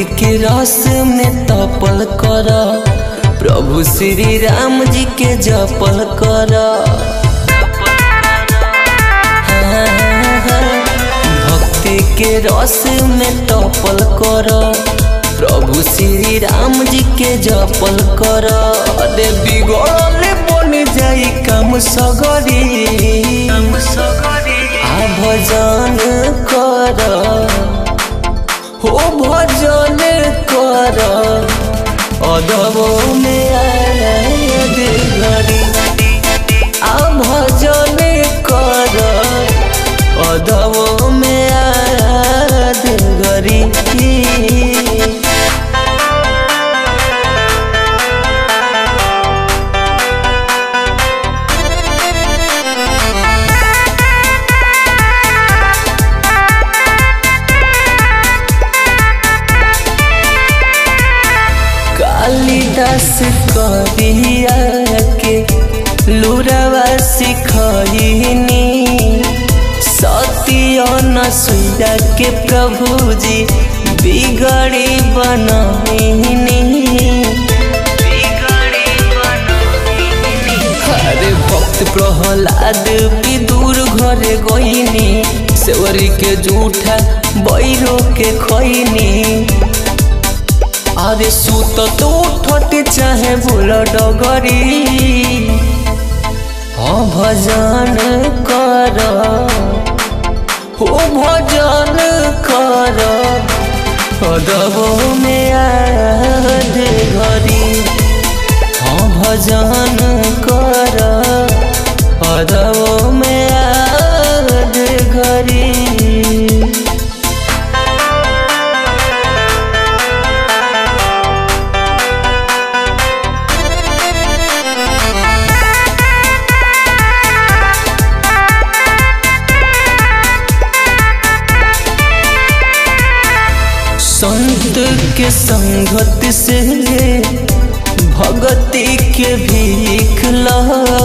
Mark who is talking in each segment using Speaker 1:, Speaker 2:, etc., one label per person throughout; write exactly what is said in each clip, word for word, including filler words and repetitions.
Speaker 1: के रस में तपल कर, प्रभु श्री राम जी के जपल कर। भक्ति के रस में तपल कर, प्रभु श्री राम जी के जपल कर। अरे बिगड़ल बन जाई काम सगरी, आ भजन कर, हो भजन कर। अदबो में आद घड़ी, आ भजन कर। अदबो में आद घड़ी। कालिदास करिया के लुरावा सिखैनी, सती अनसुईया के प्रभु जी बिगड़ी बनैनी। अरे भक्त प्रहलाद विदुर घरे गईनी, सेवरी के जूठा बैरो के खैनी। अरे सूत तो उठट चाहे बोल डगरी, हाँ भजन कर, हो भजन कर। अदबो में आद घड़ी, हाँ भजन कर। अदबो में आद घड़ी। संत के संगत से भगति के भीख ला,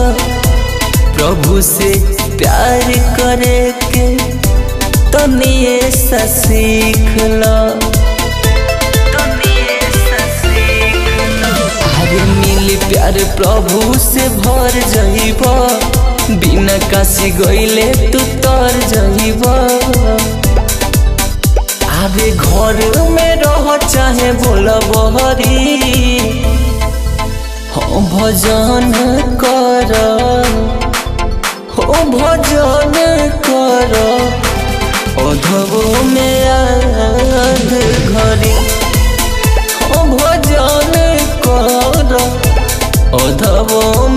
Speaker 1: प्रभु से प्यार करे के तनिए सा सीख ला। अरे मिली प्यार प्रभु से भर जाइबा, बिना काशी गईले तू तर जाइबा। अरे घर में रह चाहे बोल बहरी, हाँ भजन कर, हो भजन कर। अधबो में आद घड़ी, हाँ भजन कर। अधबो